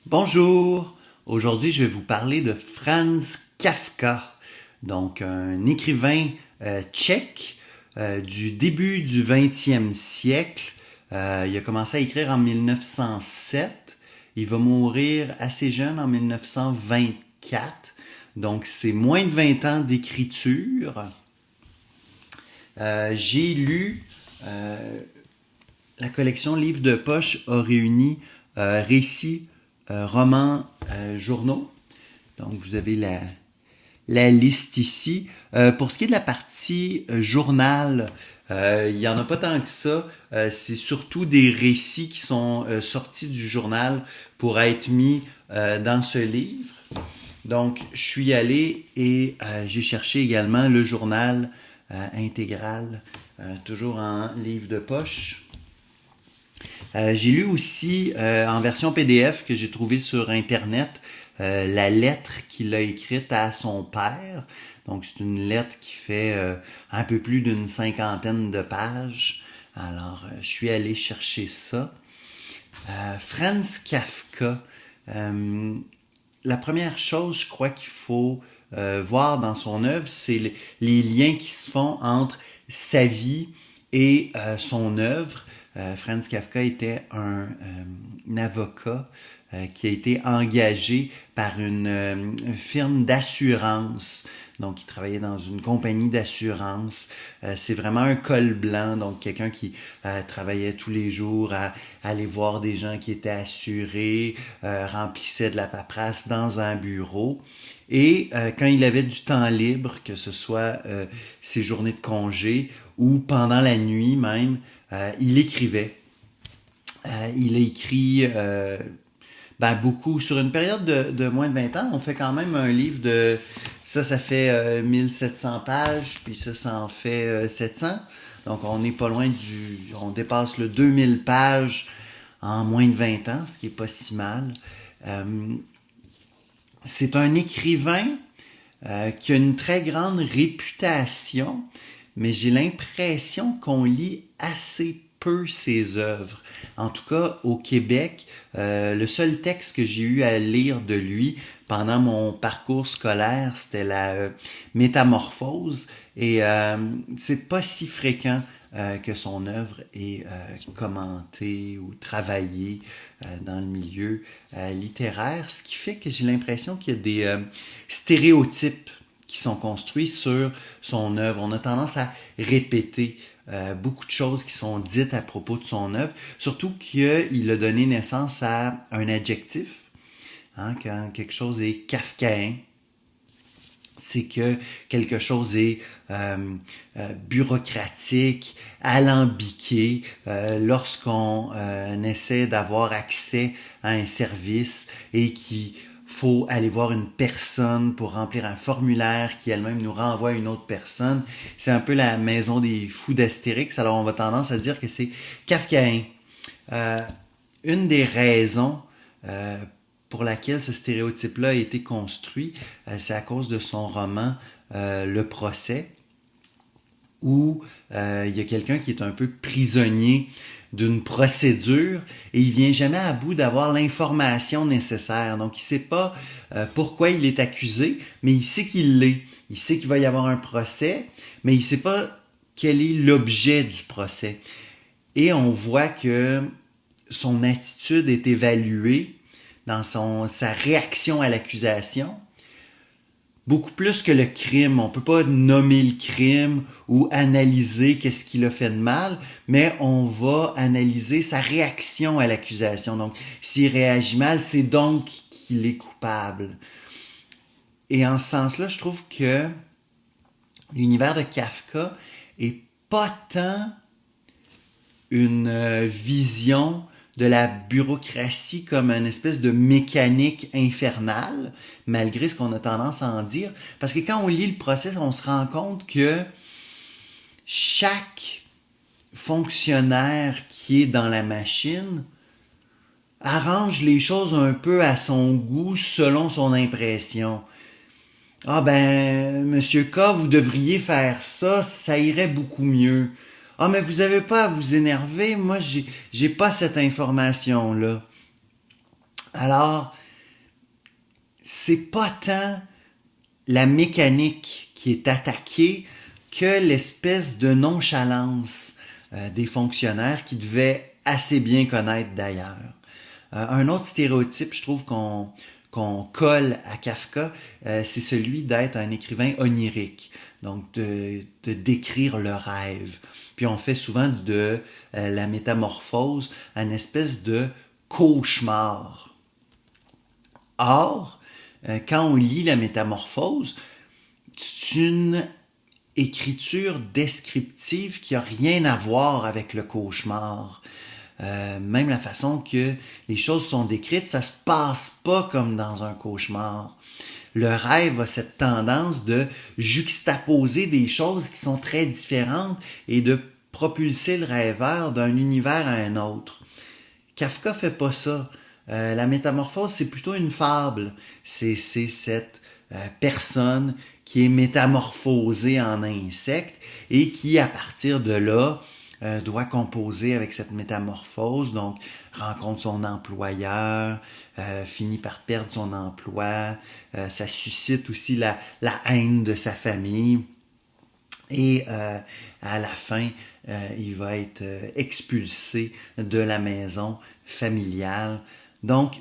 Bonjour, aujourd'hui je vais vous parler de Franz Kafka, donc un écrivain tchèque du début du 20e siècle. Il a commencé à écrire en 1907, il va mourir assez jeune en 1924, donc c'est moins de 20 ans d'écriture. J'ai lu la collection Livres de poche a réuni récits, romans, journaux. Donc, vous avez la liste ici. Pour ce qui est de la partie journal, il n'y en a pas tant que ça. C'est surtout des récits qui sont sortis du journal pour être mis dans ce livre. Donc, je suis allé et j'ai cherché également le journal intégral, toujours en livre de poche. J'ai lu aussi en version PDF que j'ai trouvé sur Internet la lettre qu'il a écrite à son père. Donc c'est une lettre qui fait un peu plus d'une cinquantaine de pages. Alors je suis allé chercher ça. Franz Kafka. La première chose, je crois qu'il faut voir dans son œuvre, c'est les liens qui se font entre sa vie et son œuvre. Franz Kafka était un avocat qui a été engagé par une firme d'assurance. Donc, il travaillait dans une compagnie d'assurance. C'est vraiment un col blanc, donc quelqu'un qui travaillait tous les jours à aller voir des gens qui étaient assurés, remplissait de la paperasse dans un bureau. Et quand il avait du temps libre, que ce soit ses journées de congé ou pendant la nuit même, il écrivait. Il a écrit beaucoup sur une période de moins de 20 ans. On fait quand même un livre de... Ça fait 1700 pages, puis ça en fait 700. Donc on n'est pas loin du... On dépasse le 2000 pages en moins de 20 ans, ce qui est pas si mal. C'est un écrivain qui a une très grande réputation, mais j'ai l'impression qu'on lit assez peu ses œuvres. En tout cas, au Québec, le seul texte que j'ai eu à lire de lui pendant mon parcours scolaire, c'était la Métamorphose, et c'est pas si fréquent que son œuvre est commentée ou travaillée dans le milieu littéraire, ce qui fait que j'ai l'impression qu'il y a des stéréotypes qui sont construits sur son œuvre. On a tendance à répéter beaucoup de choses qui sont dites à propos de son œuvre, surtout qu'il a donné naissance à un adjectif. Hein, quand quelque chose est kafkaïen, c'est que quelque chose est bureaucratique, alambiqué, lorsqu'on essaie d'avoir accès à un service et qu'il faut aller voir une personne pour remplir un formulaire qui elle-même nous renvoie à une autre personne. C'est un peu la maison des fous d'Astérix, alors on va tendance à dire que c'est kafkaïen. Euh, une des raisons pour laquelle ce stéréotype-là a été construit, c'est à cause de son roman Le Procès, où il y a quelqu'un qui est un peu prisonnier d'une procédure et il vient jamais à bout d'avoir l'information nécessaire. Donc il sait pas pourquoi il est accusé, mais il sait qu'il l'est. Il sait qu'il va y avoir un procès, mais il sait pas quel est l'objet du procès. Et on voit que son attitude est évaluée dans sa réaction à l'accusation, beaucoup plus que le crime. On peut pas nommer le crime ou analyser qu'est-ce qu'il a fait de mal, mais on va analyser sa réaction à l'accusation. Donc, s'il réagit mal, c'est donc qu'il est coupable. Et en ce sens-là, je trouve que l'univers de Kafka est pas tant une vision de la bureaucratie comme une espèce de mécanique infernale, malgré ce qu'on a tendance à en dire. Parce que quand on lit le procès, on se rend compte que chaque fonctionnaire qui est dans la machine arrange les choses un peu à son goût, selon son impression. Ah ben, Monsieur K, vous devriez faire ça, ça irait beaucoup mieux. Ah, mais vous avez pas à vous énerver, moi j'ai pas cette information-là. Alors, c'est pas tant la mécanique qui est attaquée que l'espèce de nonchalance des fonctionnaires qui devaient assez bien connaître d'ailleurs. Un autre stéréotype, je trouve, qu'on colle à Kafka, c'est celui d'être un écrivain onirique, donc de décrire le rêve. Puis on fait souvent de la métamorphose une espèce de cauchemar. Or, quand on lit la métamorphose, c'est une écriture descriptive qui a rien à voir avec le cauchemar. Même la façon que les choses sont décrites, ça se passe pas comme dans un cauchemar. Le rêve a cette tendance de juxtaposer des choses qui sont très différentes et de propulser le rêveur d'un univers à un autre. Kafka fait pas ça. La métamorphose, c'est plutôt une fable. C'est cette personne qui est métamorphosée en insecte et qui, à partir de là, doit composer avec cette métamorphose, donc rencontre son employeur, finit par perdre son emploi, ça suscite aussi la haine de sa famille. Et à la fin, il va être expulsé de la maison familiale. Donc,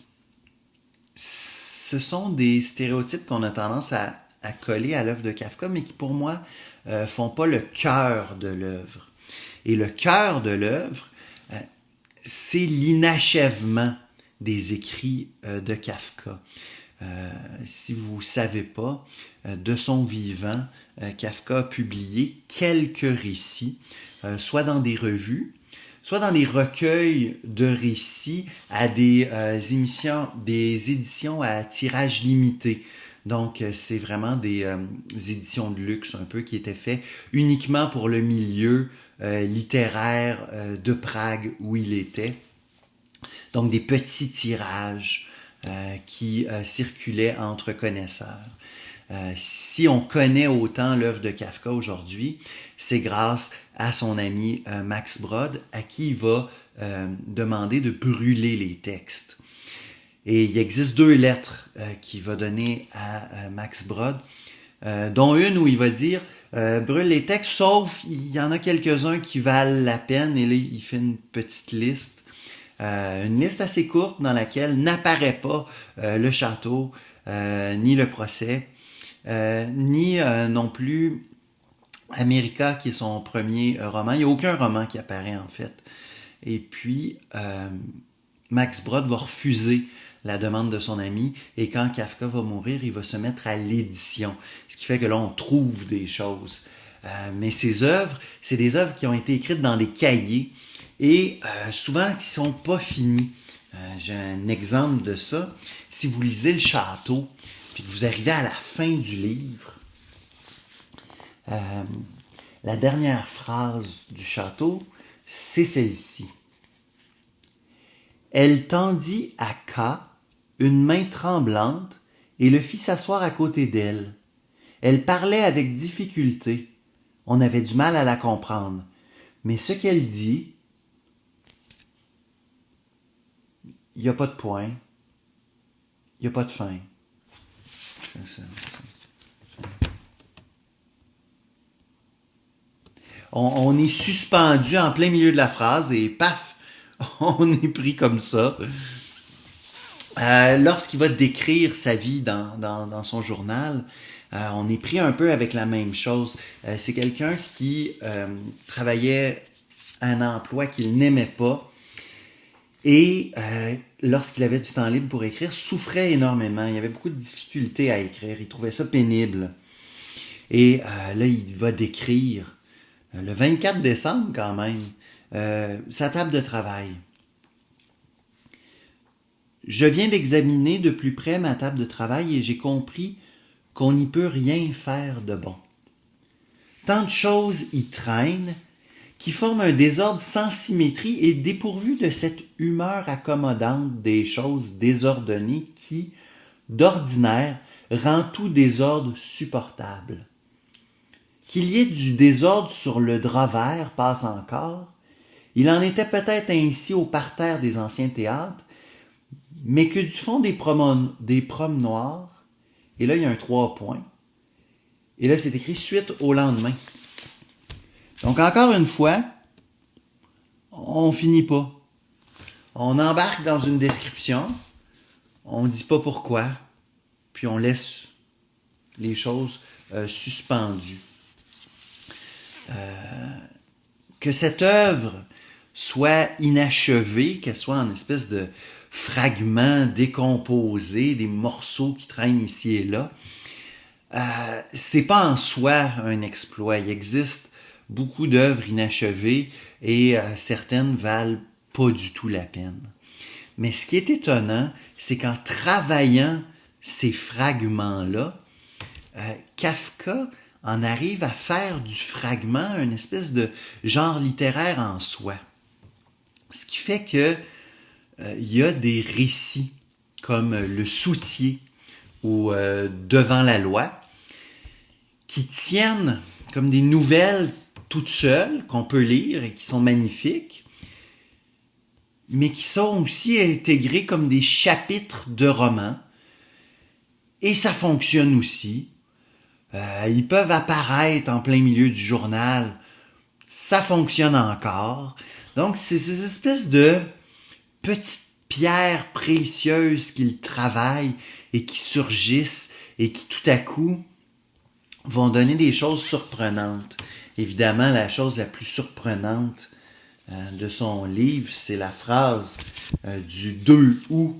ce sont des stéréotypes qu'on a tendance à coller à l'œuvre de Kafka, mais qui pour moi font pas le cœur de l'œuvre. Et le cœur de l'œuvre, c'est l'inachèvement des écrits de Kafka. Si vous ne savez pas, de son vivant, Kafka a publié quelques récits, soit dans des revues, soit dans des recueils de récits à des éditions à tirage limité. Donc, c'est vraiment des éditions de luxe un peu qui étaient faites uniquement pour le milieu littéraire de Prague où il était. Donc, des petits tirages qui circulaient entre connaisseurs. Si on connaît autant l'œuvre de Kafka aujourd'hui, c'est grâce à son ami Max Brod, à qui il va demander de brûler les textes. Et il existe 2 lettres qu'il va donner à Max Brod, dont une où il va dire brûle les textes, sauf il y en a quelques-uns qui valent la peine, et là il fait une petite liste. Une liste assez courte dans laquelle n'apparaît pas le château, ni le procès, ni non plus America, qui est son premier roman. Il n'y a aucun roman qui apparaît en fait. Et puis, Max Brod va refuser la demande de son ami, et quand Kafka va mourir, il va se mettre à l'édition. Ce qui fait que là, on trouve des choses. Mais ces œuvres, c'est des œuvres qui ont été écrites dans des cahiers, et souvent qui ne sont pas finies. J'ai un exemple de ça. Si vous lisez Le Château, puis que vous arrivez à la fin du livre, la dernière phrase du Château, c'est celle-ci. Elle tendit à K une main tremblante et le fit s'asseoir à côté d'elle. Elle parlait avec difficulté. On avait du mal à la comprendre. Mais ce qu'elle dit, il n'y a pas de point, il n'y a pas de fin. On est suspendu en plein milieu de la phrase et paf, on est pris comme ça. Lorsqu'il va décrire sa vie dans son journal, on est pris un peu avec la même chose. C'est quelqu'un qui travaillait un emploi qu'il n'aimait pas et lorsqu'il avait du temps libre pour écrire, souffrait énormément. Il avait beaucoup de difficultés à écrire. Il trouvait ça pénible. Et là, il va décrire le 24 décembre quand même sa table de travail. Je viens d'examiner de plus près ma table de travail et j'ai compris qu'on n'y peut rien faire de bon. Tant de choses y traînent qui forment un désordre sans symétrie et dépourvu de cette humeur accommodante des choses désordonnées qui, d'ordinaire, rend tout désordre supportable. Qu'il y ait du désordre sur le drap vert passe encore. Il en était peut-être ainsi au parterre des anciens théâtres, mais que du fond des promenoirs, et là il y a un 3 points, et là c'est écrit suite au lendemain. Donc encore une fois, on finit pas. On embarque dans une description, on ne dit pas pourquoi, puis on laisse les choses suspendues. Que cette œuvre soit inachevée, qu'elle soit en espèce de fragments décomposés, des morceaux qui traînent ici et là, c'est pas en soi un exploit. Il existe beaucoup d'œuvres inachevées et certaines valent pas du tout la peine. Mais ce qui est étonnant, c'est qu'en travaillant ces fragments-là, Kafka en arrive à faire du fragment une espèce de genre littéraire en soi. Ce qui fait que y a des récits comme Le Soutier ou Devant la loi qui tiennent comme des nouvelles toutes seules qu'on peut lire et qui sont magnifiques, mais qui sont aussi intégrées comme des chapitres de romans. Et ça fonctionne aussi. Ils peuvent apparaître en plein milieu du journal. Ça fonctionne encore. Donc, c'est ces espèces de petites pierres précieuses qu'ils travaillent et qui surgissent et qui tout à coup vont donner des choses surprenantes. Évidemment, la chose la plus surprenante de son livre, c'est la phrase du 2 août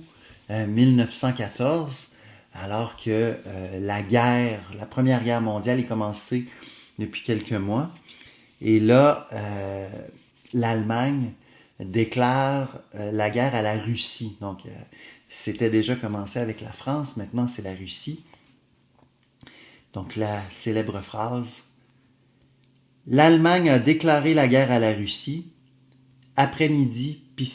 1914, alors que la Première Guerre mondiale est commencée depuis quelques mois. Et là, l'Allemagne déclare la guerre à la Russie. Donc, c'était déjà commencé avec la France, maintenant c'est la Russie. Donc, la célèbre phrase « L'Allemagne a déclaré la guerre à la Russie. Après-midi, piscine. »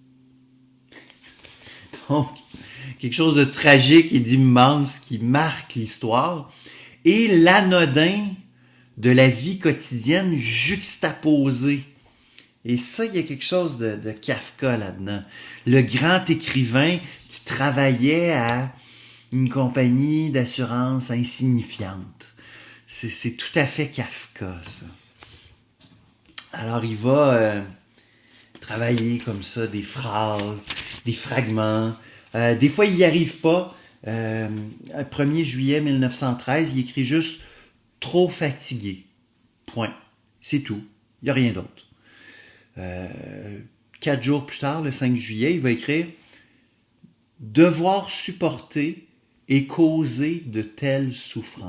Donc, quelque chose de tragique et d'immense qui marque l'histoire. Et l'anodin de la vie quotidienne juxtaposé. Et ça, il y a quelque chose de Kafka là-dedans. Le grand écrivain qui travaillait à une compagnie d'assurance insignifiante. C'est tout à fait Kafka, ça. Alors, il va travailler comme ça, des phrases, des fragments. Des fois, il n'y arrive pas. 1er juillet 1913, il écrit juste « trop fatigué ». Point. C'est tout. Il n'y a rien d'autre. 4 jours plus tard, le 5 juillet, il va écrire « devoir supporter et causer de telles souffrances ».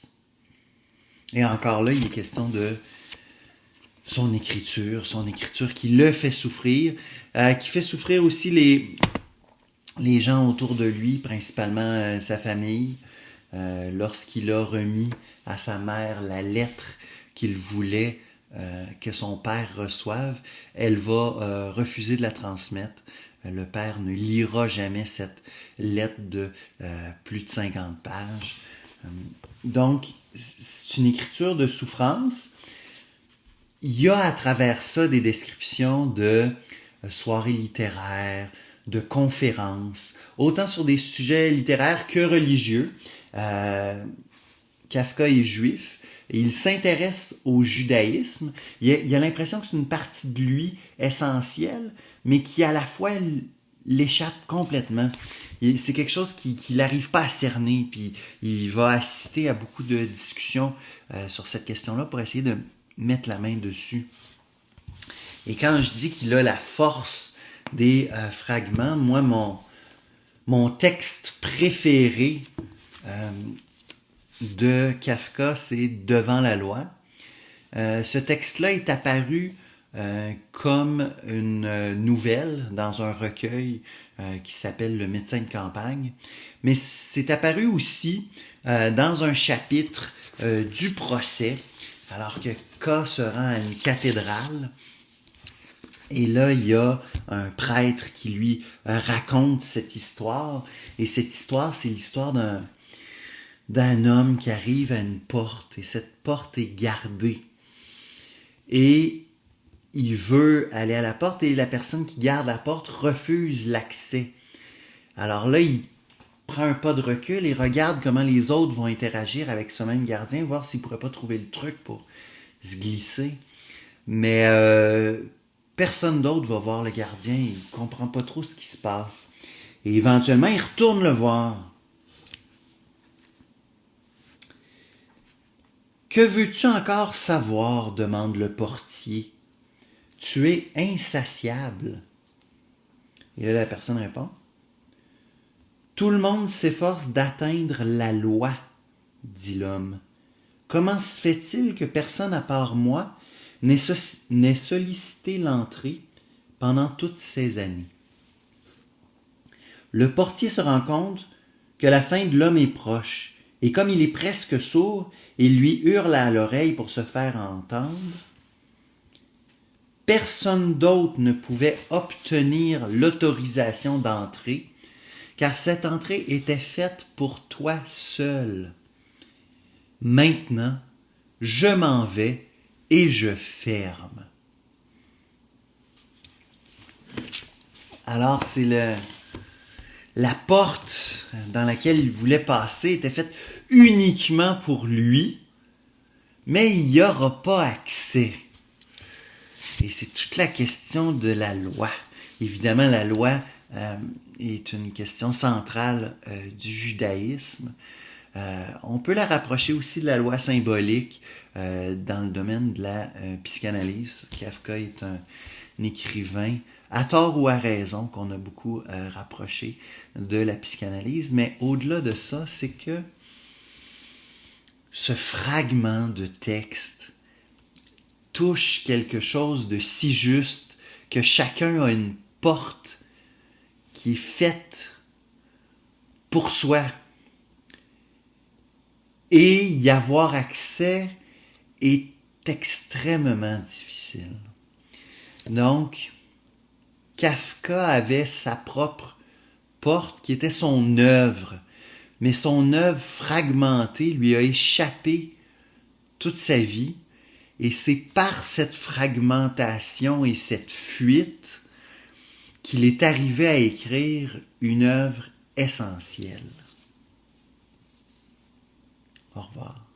Et encore là, il est question de son écriture qui le fait souffrir, qui fait souffrir aussi les gens autour de lui, principalement sa famille, lorsqu'il a remis à sa mère la lettre qu'il voulait que son père reçoive, elle va refuser de la transmettre. Le père ne lira jamais cette lettre de plus de 50 pages. Donc, c'est une écriture de souffrance. Il y a à travers ça des descriptions de soirées littéraires, de conférences, autant sur des sujets littéraires que religieux. Kafka est juif et il s'intéresse au judaïsme. Il a l'impression que c'est une partie de lui essentielle, mais qui à la fois l'échappe complètement. C'est quelque chose qu'il n'arrive pas à cerner, puis il va assister à beaucoup de discussions sur cette question-là pour essayer de mettre la main dessus. Et quand je dis qu'il a la force des fragments, moi, mon texte préféré de Kafka, c'est « Devant la loi ». Ce texte-là est apparu comme une nouvelle dans un recueil qui s'appelle « Le médecin de campagne », mais c'est apparu aussi dans un chapitre du procès, alors que K se rend à une cathédrale. Et là, il y a un prêtre qui lui raconte cette histoire. Et cette histoire, c'est l'histoire d'un homme qui arrive à une porte. Et cette porte est gardée. Et il veut aller à la porte et la personne qui garde la porte refuse l'accès. Alors là, il prend un pas de recul et regarde comment les autres vont interagir avec ce même gardien, voir s'il ne pourrait pas trouver le truc pour se glisser. Mais personne d'autre va voir le gardien, il ne comprend pas trop ce qui se passe. Et éventuellement, il retourne le voir. Que veux-tu encore savoir? Demande le portier. Tu es insatiable. Et là, la personne répond. Tout le monde s'efforce d'atteindre la loi, dit l'homme. Comment se fait-il que personne à part moi n'ait sollicité l'entrée pendant toutes ces années? Le portier se rend compte que la fin de l'homme est proche, et comme il est presque sourd, il lui hurle à l'oreille pour se faire entendre. Personne d'autre ne pouvait obtenir l'autorisation d'entrer, car cette entrée était faite pour toi seul. Maintenant, je m'en vais et je ferme. Alors, c'est la porte dans laquelle il voulait passer était faite uniquement pour lui, mais il n'y aura pas accès. Et c'est toute la question de la loi. Évidemment, la loi est une question centrale du judaïsme. On peut la rapprocher aussi de la loi symbolique dans le domaine de la psychanalyse. Kafka est un écrivain, à tort ou à raison, qu'on a beaucoup rapproché de la psychanalyse. Mais au-delà de ça, c'est que ce fragment de texte touche quelque chose de si juste que chacun a une porte qui est faite pour soi. Et y avoir accès est extrêmement difficile. Donc, Kafka avait sa propre porte qui était son œuvre, mais son œuvre fragmentée lui a échappé toute sa vie, et c'est par cette fragmentation et cette fuite qu'il est arrivé à écrire une œuvre essentielle. Au revoir.